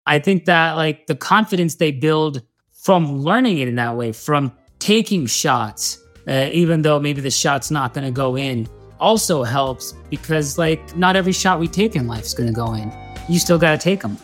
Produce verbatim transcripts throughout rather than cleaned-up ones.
I think that like the confidence they build from learning it in that way, from taking shots, uh, even though maybe the shot's not going to go in, also helps because like not every shot we take in life is going to go in. You still got to take them.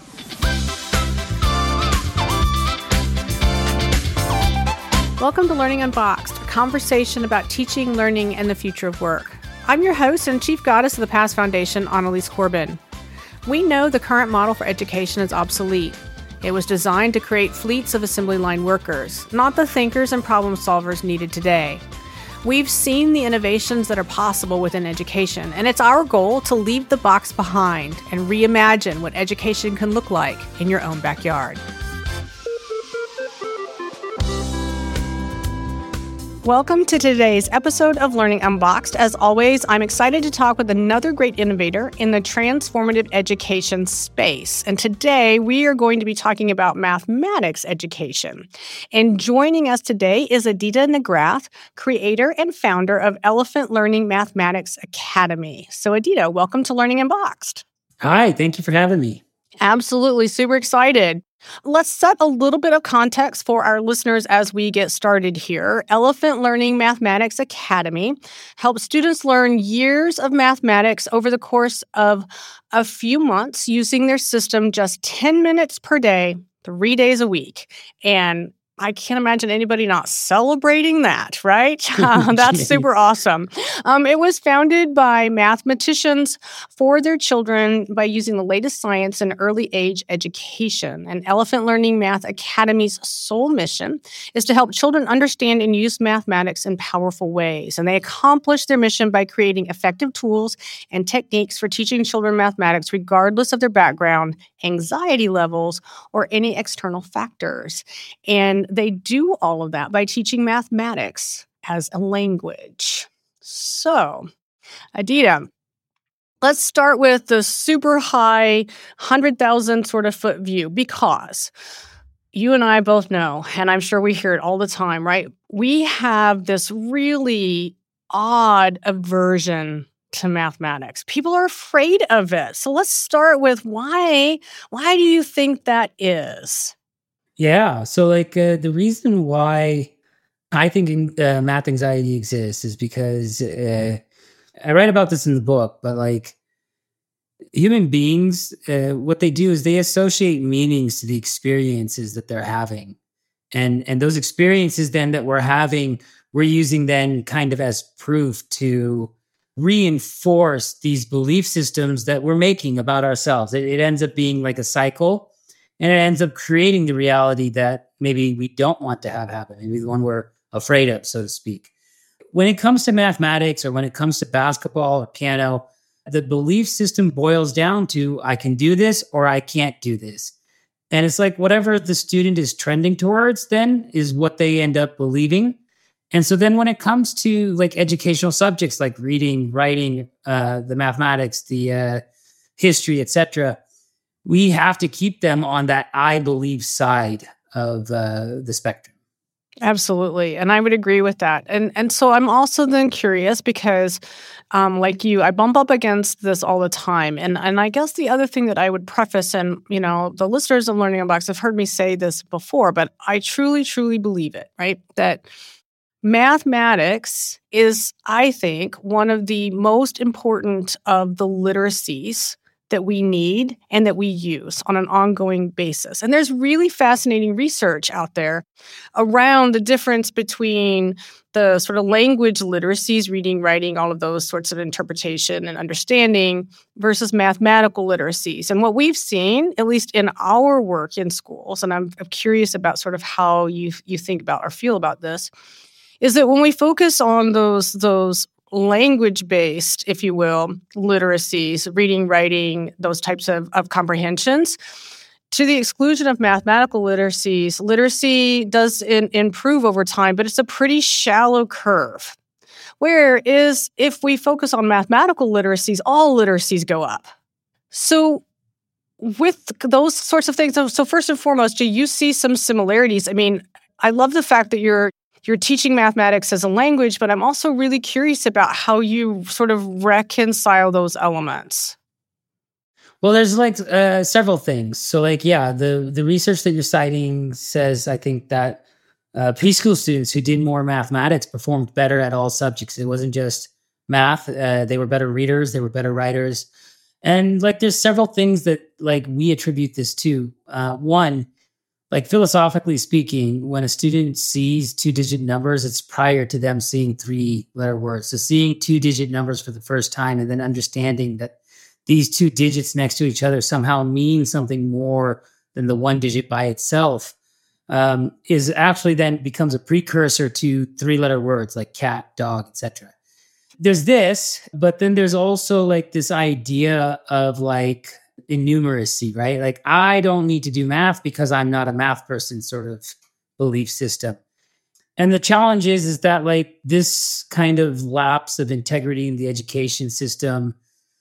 Welcome to Learning Unboxed, a conversation about teaching, learning, and the future of work. I'm your host and Chief Goddess of the Past Foundation, Annalise Corbin. We know the current model for education is obsolete. It was designed to create fleets of assembly line workers, not the thinkers and problem solvers needed today. We've seen the innovations that are possible within education, and it's our goal to leave the box behind and reimagine what education can look like in your own backyard. Welcome to today's episode of Learning Unboxed. As always, I'm excited to talk with another great innovator in the transformative education space. And today we are going to be talking about mathematics education. And joining us today is Aditya Nagrath, creator and founder of Elephant Learning Mathematics Academy. So Aditya, welcome to Learning Unboxed. Hi, thank you for having me. Absolutely, super excited. Let's set a little bit of context for our listeners as we get started here. Elephant Learning Mathematics Academy helps students learn years of mathematics over the course of a few months using their system just ten minutes per day, three days a week. And I can't imagine anybody not celebrating that, right? Uh, that's super awesome. Um, it was founded by mathematicians for their children by using the latest science in early age education. And Elephant Learning Math Academy's sole mission is to help children understand and use mathematics in powerful ways. And they accomplish their mission by creating effective tools and techniques for teaching children mathematics regardless of their background, anxiety levels, or any external factors. And they do all of that by teaching mathematics as a language. So, Aditya, let's start with the super high one hundred thousand sort of foot view, because you and I both know, and I'm sure we hear it all the time, right? We have this really odd aversion to mathematics. People are afraid of it. So let's start with why, why do you think that is? Yeah, so like uh, the reason why I think uh, math anxiety exists is because uh, I write about this in the book, but like human beings, uh, what they do is they associate meanings to the experiences that they're having. And, and those experiences then that we're having, we're using then kind of as proof to reinforce these belief systems that we're making about ourselves. It, it ends up being like a cycle. And it ends up creating the reality that maybe we don't want to have happen, maybe the one we're afraid of, so to speak. When it comes to mathematics or when it comes to basketball or piano, the belief system boils down to I can do this or I can't do this. And it's like whatever the student is trending towards then is what they end up believing. And so then when it comes to like educational subjects like reading, writing, uh, the mathematics, the uh, history, et cetera, we have to keep them on that I believe side of uh, the spectrum. Absolutely. And I would agree with that. And and so I'm also then curious because um, like you, I bump up against this all the time. And and I guess the other thing that I would preface, and you know, the listeners of Learning Unboxed have heard me say this before, but I truly, truly believe it, right? That mathematics is, I think, one of the most important of the literacies that we need and that we use on an ongoing basis. And there's really fascinating research out there around the difference between the sort of language literacies, reading, writing, all of those sorts of interpretation and understanding versus mathematical literacies. And what we've seen, at least in our work in schools, and I'm, I'm curious about sort of how you you think about or feel about this, is that when we focus on those those language-based, if you will, literacies, reading, writing, those types of, of comprehensions, to the exclusion of mathematical literacies, literacy does in, improve over time, but it's a pretty shallow curve. Whereas if we focus on mathematical literacies, all literacies go up. So with those sorts of things, so, so first and foremost, do you see some similarities? I mean, I love the fact that you're You're teaching mathematics as a language, but I'm also really curious about how you sort of reconcile those elements. Well, there's like uh, several things. So, like, yeah, the the research that you're citing says, I think that uh, preschool students who did more mathematics performed better at all subjects. It wasn't just math; uh, they were better readers, they were better writers, and like, there's several things that like we attribute this to. Uh, one, like philosophically speaking, when a student sees two digit numbers, it's prior to them seeing three letter words. So, seeing two digit numbers for the first time and then understanding that these two digits next to each other somehow mean something more than the one digit by itself, um, is actually then becomes a precursor to three letter words like cat, dog, et cetera. There's this, but then there's also like this idea of like innumeracy, right? Like, I don't need to do math because I'm not a math person sort of belief system. And the challenge is, is that like this kind of lapse of integrity in the education system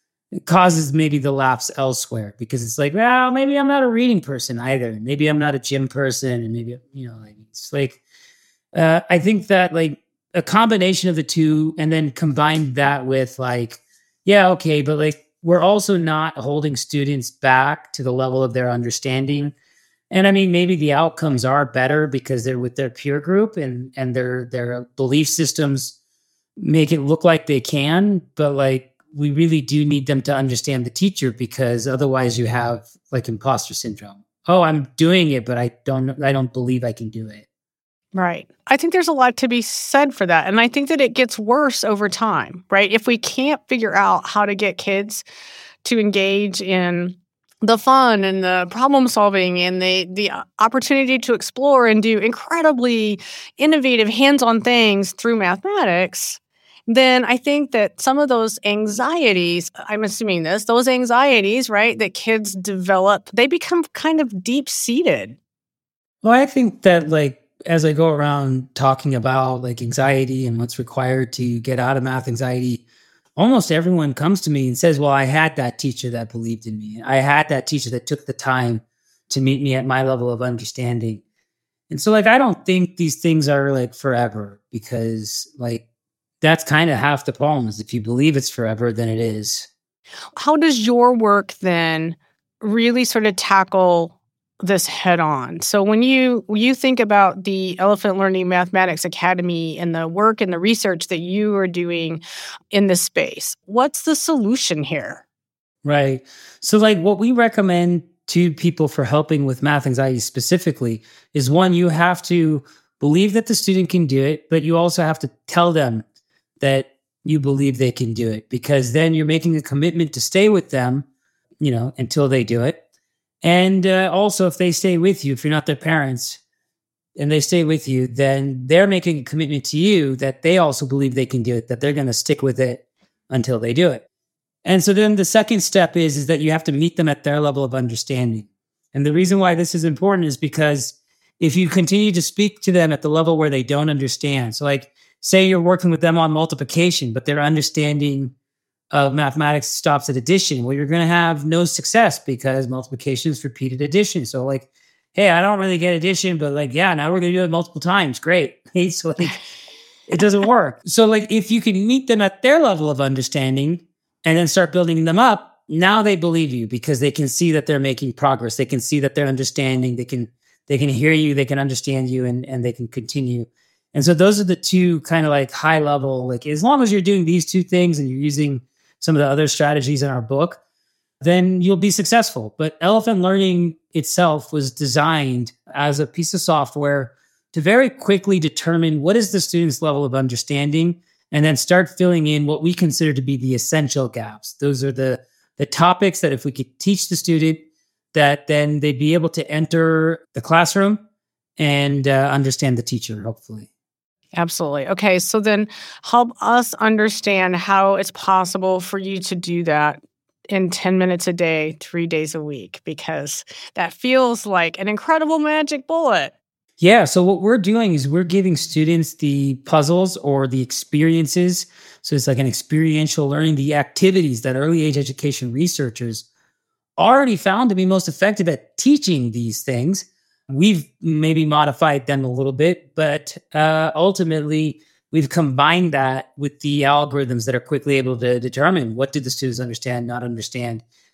causes maybe the lapse elsewhere, because it's like, well, maybe I'm not a reading person either. Maybe I'm not a gym person. And maybe, you know, like, it's like, uh, I think that like a combination of the two, and then combine that with like, yeah, okay, but like, we're also not holding students back to the level of their understanding. And I mean, maybe the outcomes are better because they're with their peer group, and, and their, their belief systems make it look like they can, but like, we really do need them to understand the teacher, because otherwise you have like imposter syndrome. Oh, I'm doing it, but I don't, I don't believe I can do it. Right. I think there's a lot to be said for that. And I think that it gets worse over time, right? If we can't figure out how to get kids to engage in the fun and the problem solving and the the opportunity to explore and do incredibly innovative hands-on things through mathematics, then I think that some of those anxieties, I'm assuming this, those anxieties, right, that kids develop, they become kind of deep-seated. Well, I think that like, as I go around talking about like anxiety and what's required to get out of math anxiety, almost everyone comes to me and says, well, I had that teacher that believed in me. I had that teacher that took the time to meet me at my level of understanding. And so like, I don't think these things are like forever, because like, that's kind of half the problem. Is if you believe it's forever, then it is. How does your work then really sort of tackle this head on? So when you when you think about the Elephant Learning Mathematics Academy and the work and the research that you are doing in this space, what's the solution here? Right. So like, what we recommend to people for helping with math anxiety specifically is, one, you have to believe that the student can do it, but you also have to tell them that you believe they can do it, because then you're making a commitment to stay with them, you know, until they do it. And uh, also, if they stay with you, if you're not their parents and they stay with you, then they're making a commitment to you that they also believe they can do it, that they're going to stick with it until they do it. And so then the second step is, is that you have to meet them at their level of understanding. And the reason why this is important is because if you continue to speak to them at the level where they don't understand, so like, say you're working with them on multiplication, but their understanding of mathematics stops at addition, well, you're going to have no success, because multiplication is repeated addition. So like, hey, I don't really get addition, but like, yeah, now we're going to do it multiple times. Great. So like, it doesn't work. So like, if you can meet them at their level of understanding and then start building them up, now they believe you, because they can see that they're making progress. They can see that they're understanding. They can, they can hear you, they can understand you, and, and they can continue. And so those are the two kind of like high level, like, as long as you're doing these two things and you're using some of the other strategies in our book, then you'll be successful. But Elephant Learning itself was designed as a piece of software to very quickly determine what is the student's level of understanding, and then start filling in what we consider to be the essential gaps. Those are the, the topics that if we could teach the student, that then they'd be able to enter the classroom and uh, understand the teacher, hopefully. Absolutely. Okay, so then help us understand how it's possible for you to do that in ten minutes a day, three days a week, because that feels like an incredible magic bullet. Yeah, so what we're doing is we're giving students the puzzles or the experiences. So it's like an experiential learning, the activities that early age education researchers already found to be most effective at teaching these things. We've maybe modified them a little bit, but uh, ultimately we've combined that with the algorithms that are quickly able to determine what did the students understand, not understand,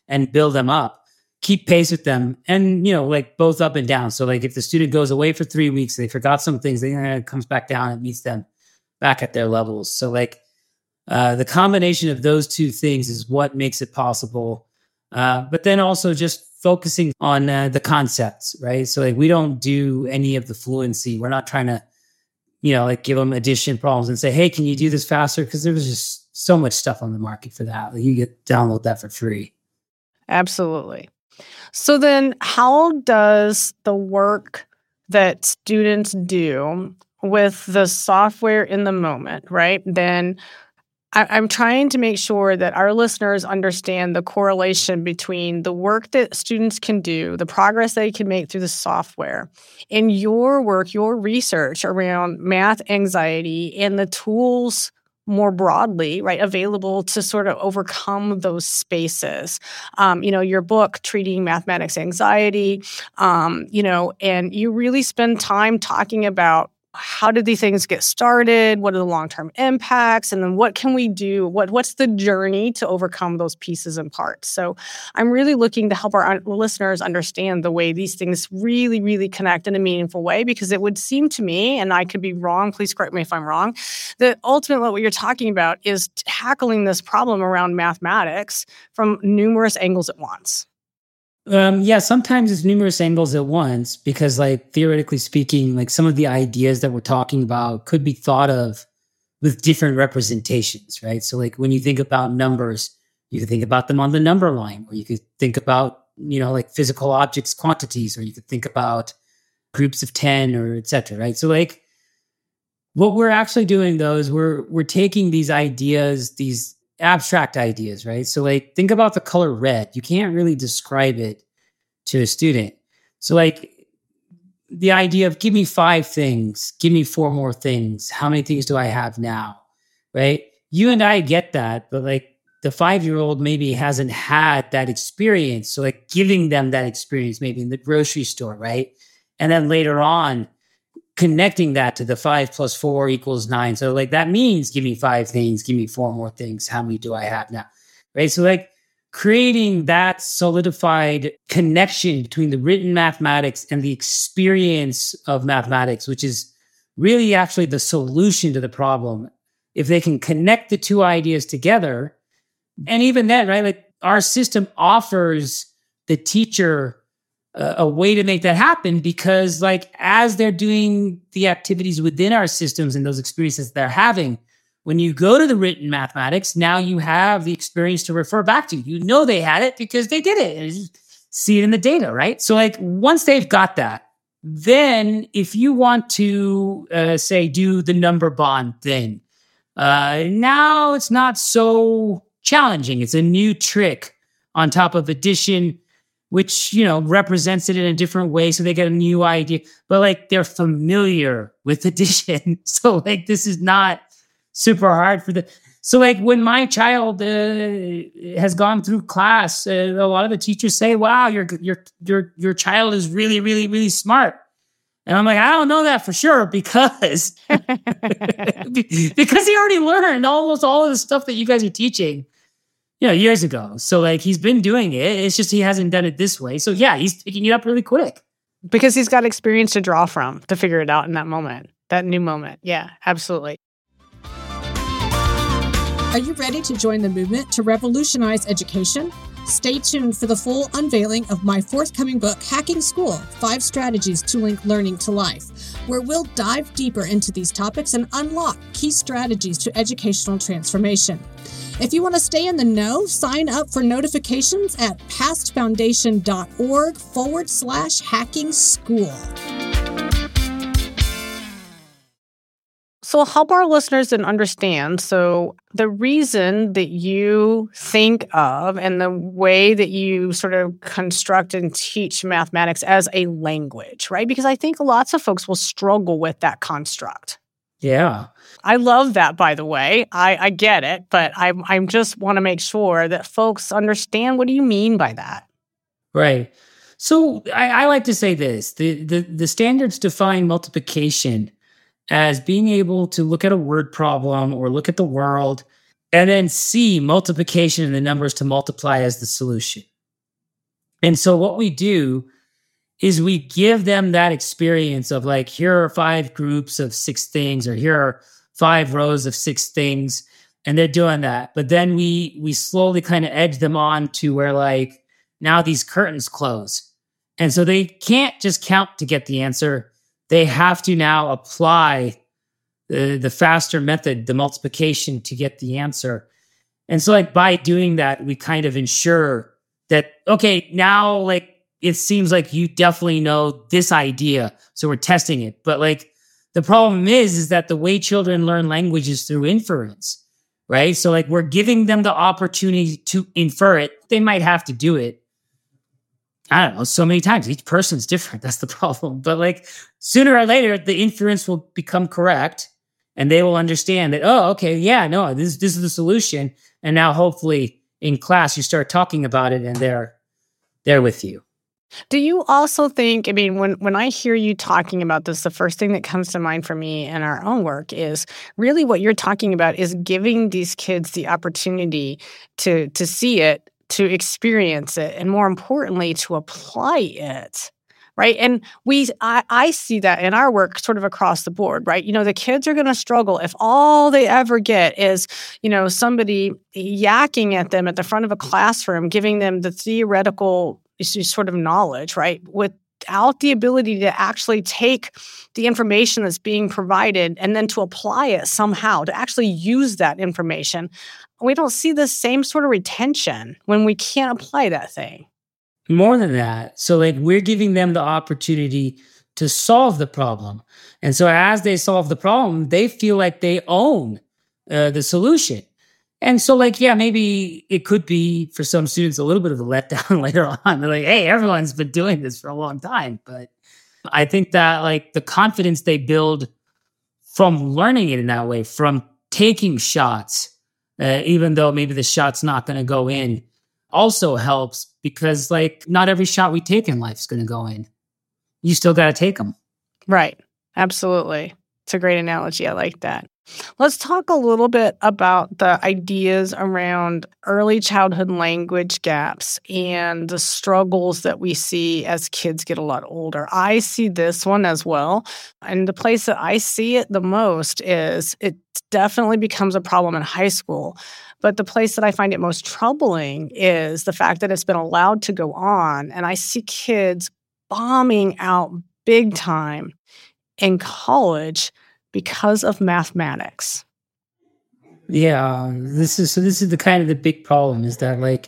and build them up. Keep pace with them, and, you know, like both up and down. So like if the student goes away for three weeks, they forgot some things, then it comes back down and meets them back at their levels. So like uh, the combination of those two things is what makes it possible. Uh, but then also just focusing on uh, the concepts, right? So like we don't do any of the fluency. We're not trying to, you know, like give them addition problems and say, hey, can you do this faster? Because there's just so much stuff on the market for that. Like you get download that for free. Absolutely. So then how does the work that students do with the software in the moment, right? Then I, I'm trying to make sure that our listeners understand the correlation between the work that students can do, the progress they can make through the software, and your work, your research around math anxiety and the tools more broadly, right, available to sort of overcome those spaces. Um, you know, your book, Treating Mathematics Anxiety, um, you know, and you really spend time talking about how did these things get started? What are the long-term impacts? And then what can we do? What What's the journey to overcome those pieces and parts? So I'm really looking to help our un- listeners understand the way these things really, really connect in a meaningful way, because it would seem to me, and I could be wrong, please correct me if I'm wrong, that ultimately what you're talking about is tackling this problem around mathematics from numerous angles at once. Um, yeah, sometimes it's numerous angles at once because, like, theoretically speaking, like some of the ideas that we're talking about could be thought of with different representations, right? So, like, when you think about numbers, you could think about them on the number line, or you could think about, you know, like physical objects, quantities, or you could think about groups of ten, or et cetera, right? So, like, what we're actually doing, though, is we're we're taking these ideas, these abstract ideas, right? So like think about the color red. You can't really describe it to a student. So like the idea of give me five things, give me four more things. How many things do I have now? Right? You and I get that, but like the five-year-old maybe hasn't had that experience. So like giving them that experience maybe in the grocery store, right? And then later on, connecting that to the five plus four equals nine. So like that means give me five things, give me four more things. How many do I have now? Right. So like creating that solidified connection between the written mathematics and the experience of mathematics, which is really actually the solution to the problem. If they can connect the two ideas together, and even then, right, like our system offers the teacher a way to make that happen, because like as they're doing the activities within our systems and those experiences they're having, when you go to the written mathematics, now you have the experience to refer back to. You know they had it because they did it. And you see it in the data, right? So like once they've got that, then if you want to uh, say do the number bond thing, uh, now it's not so challenging. It's a new trick on top of addition, which, you know, represents it in a different way. So they get a new idea, but like they're familiar with addition. So like, this is not super hard for the, so like when my child uh, has gone through class, uh, a lot of the teachers say, wow, your, your, your, your child is really, really, really smart. And I'm like, I don't know that for sure because, because he already learned almost all of the stuff that you guys are teaching, you know, years ago. So like he's been doing it. It's just he hasn't done it this way. So yeah, he's picking it up really quick. Because he's got experience to draw from to figure it out in that moment, that new moment. Yeah, absolutely. Are you ready to join the movement to revolutionize education? Stay tuned for the full unveiling of my forthcoming book, Hacking School, Five Strategies to Link Learning to Life, where we'll dive deeper into these topics and unlock key strategies to educational transformation. If you want to stay in the know, sign up for notifications at pastfoundation.org forward slash hacking school. So help our listeners and understand. So the reason that you think of and the way that you sort of construct and teach mathematics as a language, right? Because I think lots of folks will struggle with that construct. Yeah. I love that, by the way. I, I get it, but I I just want to make sure that folks understand, what do you mean by that? Right. So I, I like to say this. The, the, the standards define multiplication as being able to look at a word problem or look at the world and then see multiplication in the numbers to multiply as the solution, And so what we do is we give them that experience of like, here are five groups of six things, or here are five rows of six things, and they're doing that. But then we we slowly kind of edge them on to where like, now these curtains close. And so they can't just count to get the answer. They have to now apply the, the faster method, the multiplication, to get the answer. And so like by doing that, we kind of ensure that, okay, now like it seems like you definitely know this idea. So we're testing it. But like the problem is, is that the way children learn language is through inference, right? So like we're giving them the opportunity to infer it. They might have to do it, I don't know, so many times. Each person's different. That's the problem. But like sooner or later, the inference will become correct and they will understand that, oh, okay, yeah, no, this, this is the solution. And now hopefully in class, you start talking about it and they're, they're with you. Do you also think, I mean, when, when I hear you talking about this, the first thing that comes to mind for me in our own work is really what you're talking about is giving these kids the opportunity to, to see it, to experience it, and more importantly, to apply it, right? And we, I, I see that in our work sort of across the board, right? You know, the kids are going to struggle if all they ever get is, you know, somebody yakking at them at the front of a classroom, giving them the theoretical sort of knowledge, right? Without the ability to actually take the information that's being provided and then to apply it somehow, to actually use that information. We don't see the same sort of retention when we can't apply that thing. More than that. So like we're giving them the opportunity to solve the problem. And so as they solve the problem, they feel like they own uh, the solution. And so like, yeah, maybe it could be for some students a little bit of a letdown later on. They're like, hey, everyone's been doing this for a long time. But I think that like the confidence they build from learning it in that way, from taking shots, uh, even though maybe the shot's not going to go in, also helps, because like not every shot we take in life is going to go in. You still got to take them. Right. Absolutely. It's a great analogy. I like that. Let's talk a little bit about the ideas around early childhood language gaps and the struggles that we see as kids get a lot older. I see this one as well. And the place that I see it the most is it definitely becomes a problem in high school. But the place that I find it most troubling is the fact that it's been allowed to go on. And I see kids bombing out big time in college because of mathematics. Yeah, this is so this is the kind of the big problem is that like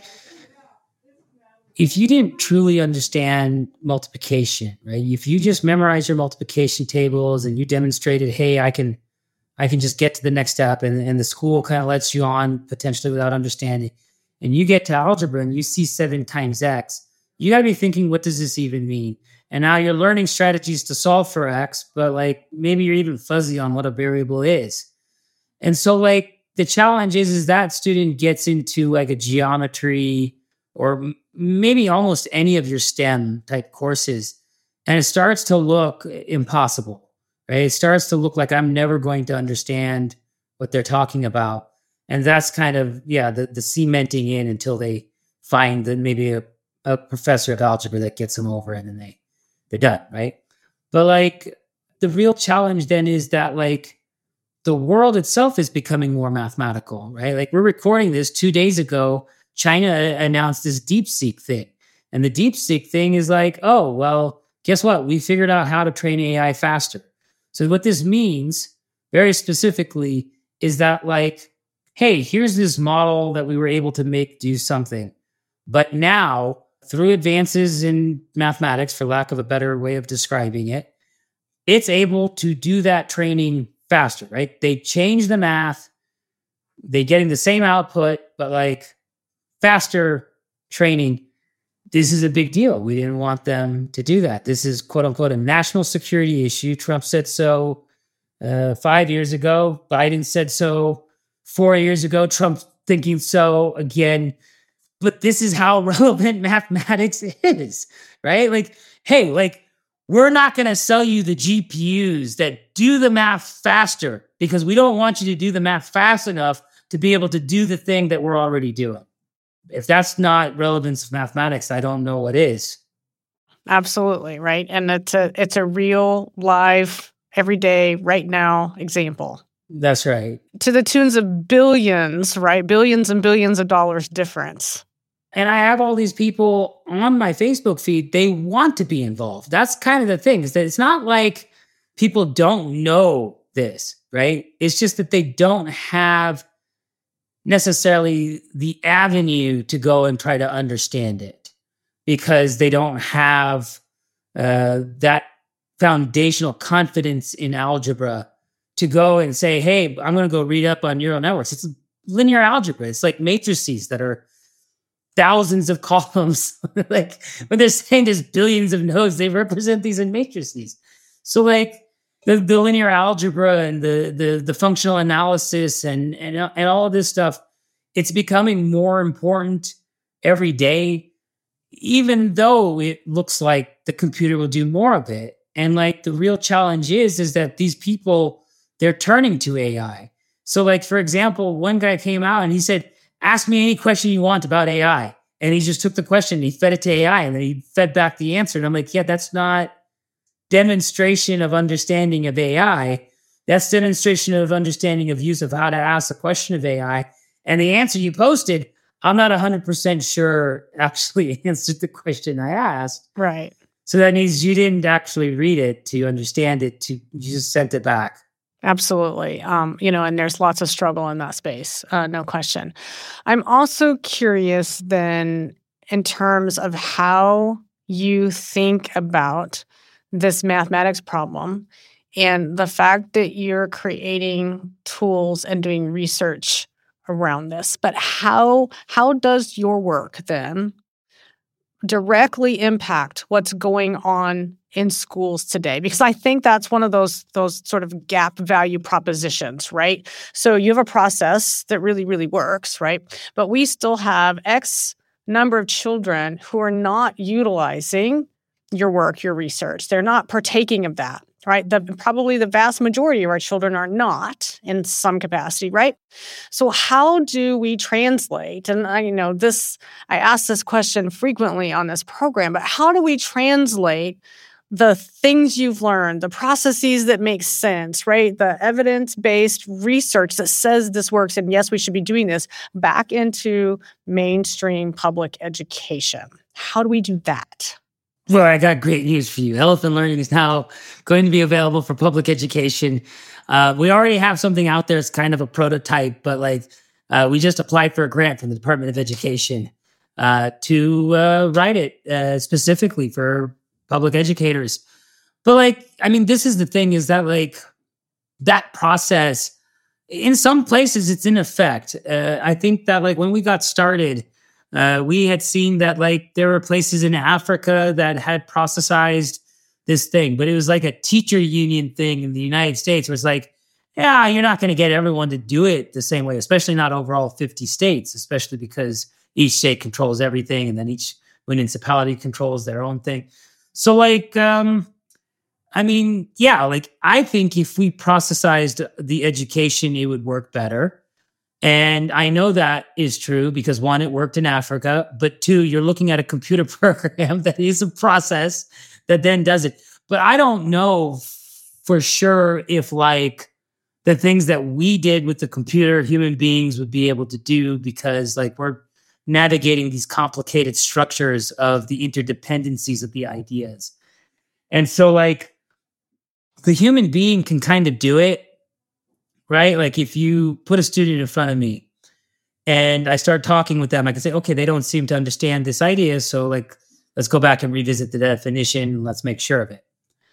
if you didn't truly understand multiplication, right? If you just memorize your multiplication tables and you demonstrated, hey, I can I can just get to the next step, and, and the school kind of lets you on potentially without understanding, and you get to algebra and you see seven times X, you got to be thinking, what does this even mean? And now you're learning strategies to solve for X, but like maybe you're even fuzzy on what a variable is. And so like the challenge is, is that student gets into like a geometry or m- maybe almost any of your STEM type courses, and it starts to look impossible, right? It starts to look like I'm never going to understand what they're talking about. And that's kind of, yeah, the, the cementing in until they find that maybe a, a professor of algebra that gets them over it and they they're done, right? But like the real challenge then is that like the world itself is becoming more mathematical, right? Like we're recording this two days ago, China announced this DeepSeek thing. And the DeepSeek thing is like, oh, well, guess what? We figured out how to train A I faster. So what this means very specifically is that like, hey, here's this model that we were able to make do something. But now through advances in mathematics, for lack of a better way of describing it, it's able to do that training faster, right? They change the math, they're getting the same output, but like faster training. This is a big deal. We didn't want them to do that. This is quote unquote a national security issue. Trump said so uh, five years ago. Biden said so four years ago. Trump thinking so again. But this is how relevant mathematics is, right? Like, hey, like, we're not going to sell you the G P Us that do the math faster because we don't want you to do the math fast enough to be able to do the thing that we're already doing. if that's not relevance of mathematics, I don't know what is. Absolutely, right? And it's a it's a real, live, everyday, right now example. That's right. To the tunes of billions, right? Billions and billions of dollars difference. And I have all these people on my Facebook feed, they want to be involved. That's kind of the thing, is that it's not like people don't know this, right? It's just that they don't have necessarily the avenue to go and try to understand it, because they don't have uh, that foundational confidence in algebra to go and say, hey, I'm going to go read up on neural networks. It's linear algebra. It's like matrices that are thousands of columns. Like when they're saying there's billions of nodes, they represent these in matrices. So like the, the linear algebra and the, the, the functional analysis and, and, and all of this stuff, it's becoming more important every day, even though it looks like the computer will do more of it. And like the real challenge is, is that these people, they're turning to A I. So like, for example, one guy came out and he said, ask me any question you want about A I. And he just took the question, he fed it to A I, and then he fed back the answer. And I'm like, yeah, that's not demonstration of understanding of A I. That's demonstration of understanding of use of how to ask a question of A I. And the answer you posted, I'm not one hundred percent sure actually answered the question I asked. Right. So that means you didn't actually read it to understand it, to you just sent it back. Absolutely. Um, you know, and there's lots of struggle in that space, uh, no question. I'm also curious then in terms of how you think about this mathematics problem and the fact that you're creating tools and doing research around this. But how how does your work then directly impact what's going on in schools today? Because I think that's one of those those sort of gap value propositions, right? So you have a process that really, really works, right? But we still have X number of children who are not utilizing your work, your research. They're not partaking of that, right? The, probably the vast majority of our children are not in some capacity, right? So how do we translate? And I, you know, this, I ask this question frequently on this program, but how do we translate the things you've learned, the processes that make sense, right? The evidence-based research that says this works, and yes, we should be doing this, back into mainstream public education. How do we do that? Well, I got great news for you. Elephant Learning is now going to be available for public education. Uh, we already have something out there. It's kind of a prototype, but like uh, we just applied for a grant from the Department of Education uh, to uh, write it uh, specifically for public educators. But like, I mean, this is the thing, is that like that process, in some places it's in effect. Uh, I think that like when we got started, Uh, we had seen that like there were places in Africa that had processized this thing, but it was like a teacher union thing in the United States where it's like, yeah, you're not going to get everyone to do it the same way, especially not over all fifty states, especially because each state controls everything and then each municipality controls their own thing. So like, um, I mean, yeah, like I think if we processized the education, it would work better. And I know that is true because one, it worked in Africa, but two, you're looking at a computer program that is a process that then does it. But I don't know for sure if like the things that we did with the computer, human beings would be able to do, because like we're navigating these complicated structures of the interdependencies of the ideas. And so like the human being can kind of do it. Right? Like if you put a student in front of me and I start talking with them, I can say, okay, they don't seem to understand this idea. So like, let's go back and revisit the definition. And let's make sure of it.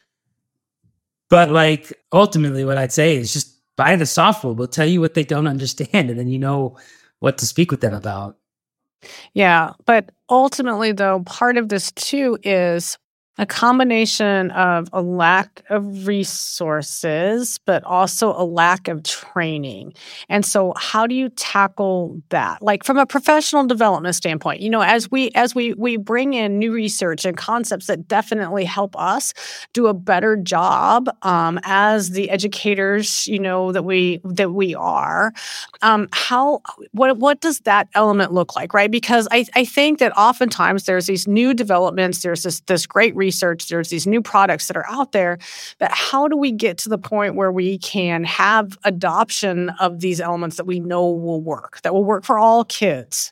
But like, ultimately what I'd say is just buy the software. We'll tell you what they don't understand. And then you know what to speak with them about. Yeah. But ultimately though, part of this too is A combination of a lack of resources, but also a lack of training. And so how do you tackle that? Like from a professional development standpoint, you know, as we as we we bring in new research and concepts that definitely help us do a better job um, as the educators, you know, that we that we are. Um, how what what does that element look like, right? Because I, I think that oftentimes there's these new developments, there's this this great research, there's these new products that are out there, but how do we get to the point where we can have adoption of these elements that we know will work, that will work for all kids?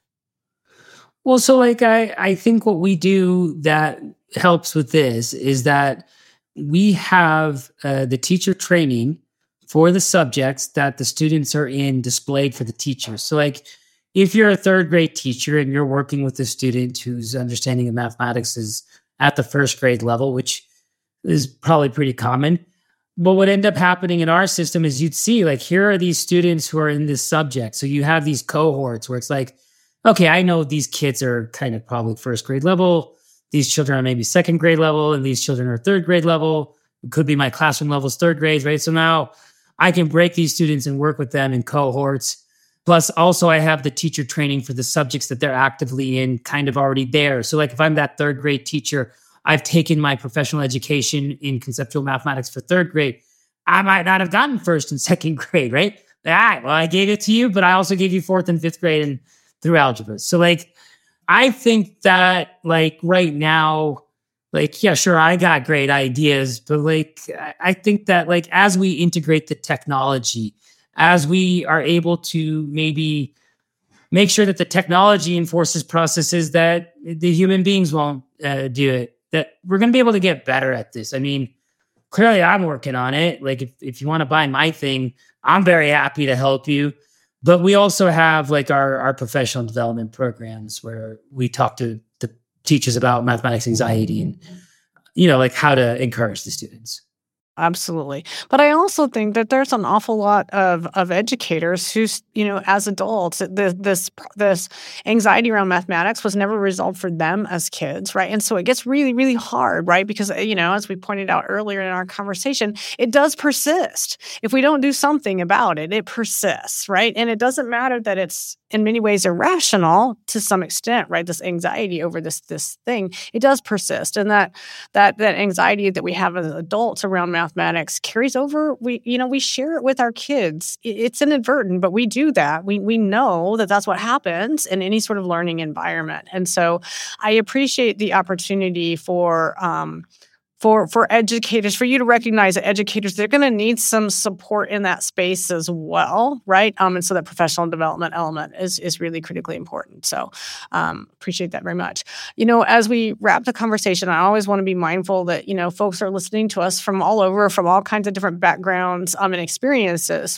Well, so like I, I think what we do that helps with this is that we have uh, the teacher training for the subjects that the students are in displayed for the teachers. So like if you're a third grade teacher and you're working with a student whose understanding of mathematics is at the first grade level, which is probably pretty common. But what ended up happening in our system is you'd see like, here are these students who are in this subject. So you have these cohorts where it's like, okay, I know these kids are kind of probably first grade level. These children are maybe second grade level, and these children are third grade level. It could be my classroom level's third grades, right? So now I can break these students and work with them in cohorts. Plus, also, I have the teacher training for the subjects that they're actively in kind of already there. So like if I'm that third grade teacher, I've taken my professional education in conceptual mathematics for third grade. I might not have gotten first and second grade, right? All right, well, I gave it to you, but I also gave you fourth and fifth grade and through algebra. So like, I think that like right now, like, yeah, sure, I got great ideas, but like, I think that like, as we integrate the technology, as we are able to maybe make sure that the technology enforces processes that the human beings won't uh, do it, that we're going to be able to get better at this. I mean, clearly I'm working on it. Like if, if you want to buy my thing, I'm very happy to help you. But we also have like our, our professional development programs where we talk to the teachers about mathematics anxiety and, you know, like how to encourage the students. Absolutely. But I also think that there's an awful lot of, of educators who, you know, as adults, this, this this anxiety around mathematics was never resolved for them as kids, right? And so it gets really, really hard, right? Because, you know, as we pointed out earlier in our conversation, it does persist. If we don't do something about it, it persists, right? And it doesn't matter that it's in many ways irrational to some extent, right? This anxiety over this this thing, it does persist. And that that that anxiety that we have as adults around mathematics mathematics carries over. We, you know, we share it with our kids. It's inadvertent, but we do that. We we know that that's what happens in any sort of learning environment. And so I appreciate the opportunity for um, for for educators, for you to recognize that educators, they're going to need some support in that space as well, right? Um, and so that professional development element is is really critically important. So um, appreciate that very much. You know, as we wrap the conversation, I always want to be mindful that, you know, folks are listening to us from all over, from all kinds of different backgrounds um, and experiences.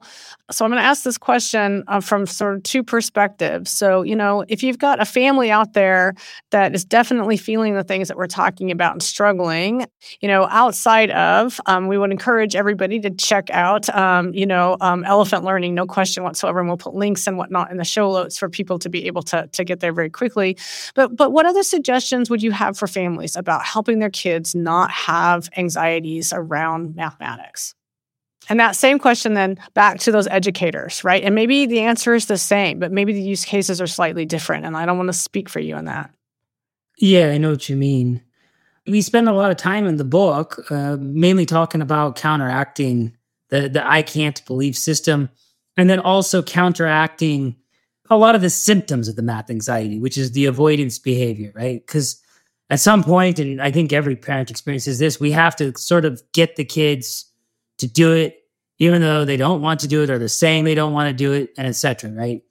So I'm going to ask this question uh, from sort of two perspectives. So, you know, if you've got a family out there that is definitely feeling the things that we're talking about and struggling, you know, outside of, um, we would encourage everybody to check out, um, you know, um, Elephant Learning, no question whatsoever. And we'll put links and whatnot in the show notes for people to be able to, to get there very quickly. But, but what other suggestions would you have for families about helping their kids not have anxieties around mathematics? And that same question then back to those educators, right? And maybe the answer is the same, but maybe the use cases are slightly different. And I don't want to speak for you on that. Yeah, I know what you mean. We spend a lot of time in the book, uh, mainly talking about counteracting the, the I can't believe system, and then also counteracting a lot of the symptoms of the math anxiety, which is the avoidance behavior, right? Because at some point, and I think every parent experiences this, we have to sort of get the kids to do it, even though they don't want to do it, or they're saying they don't want to do it, and et cetera, right?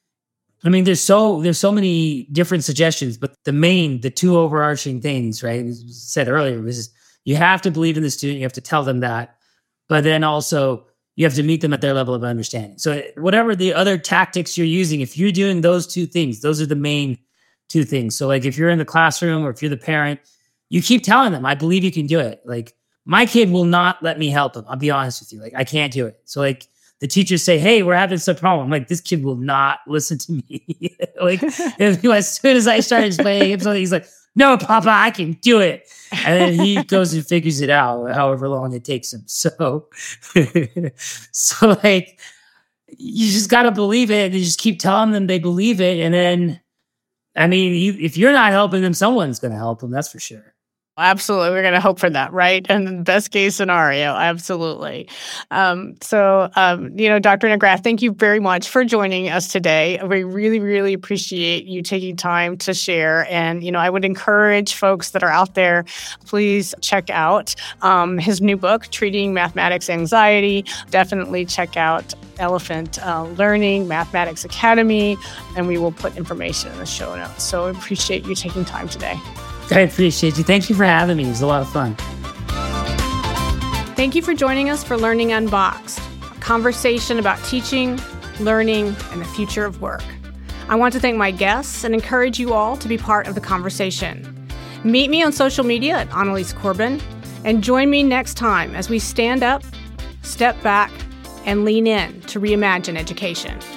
I mean, there's so there's so many different suggestions, but the main, the two overarching things, right, as said earlier, was you have to believe in the student, you have to tell them that, but then also you have to meet them at their level of understanding. So whatever the other tactics you're using, if you're doing those two things, those are the main two things. So like if you're in the classroom or if you're the parent, you keep telling them, I believe you can do it. Like, my kid will not let me help him. I'll be honest with you. Like, I can't do it. So like the teachers say, hey, we're having some problem. I'm like, this kid will not listen to me. Like, as soon as I start explaining him something, he's like, no, Papa, I can do it. And then he goes and figures it out, however long it takes him. So, so like, you just got to believe it and you just keep telling them they believe it. And then, I mean, you, if you're not helping them, someone's going to help them. That's for sure. Absolutely. We're going to hope for that, right? And the best case scenario, absolutely. Um, so, um, you know, Doctor Negrath, thank you very much for joining us today. We really, really appreciate you taking time to share. And, you know, I would encourage folks that are out there, please check out um, his new book, Treating Mathematics Anxiety. Definitely check out Elephant uh, Learning Mathematics Academy, and we will put information in the show notes. So I appreciate you taking time today. I appreciate you. Thank you for having me. It was a lot of fun. Thank you for joining us for Learning Unboxed, a conversation about teaching, learning, and the future of work. I want to thank my guests and encourage you all to be part of the conversation. Meet me on social media at Annalise Corbin, and join me next time as we stand up, step back, and lean in to reimagine education.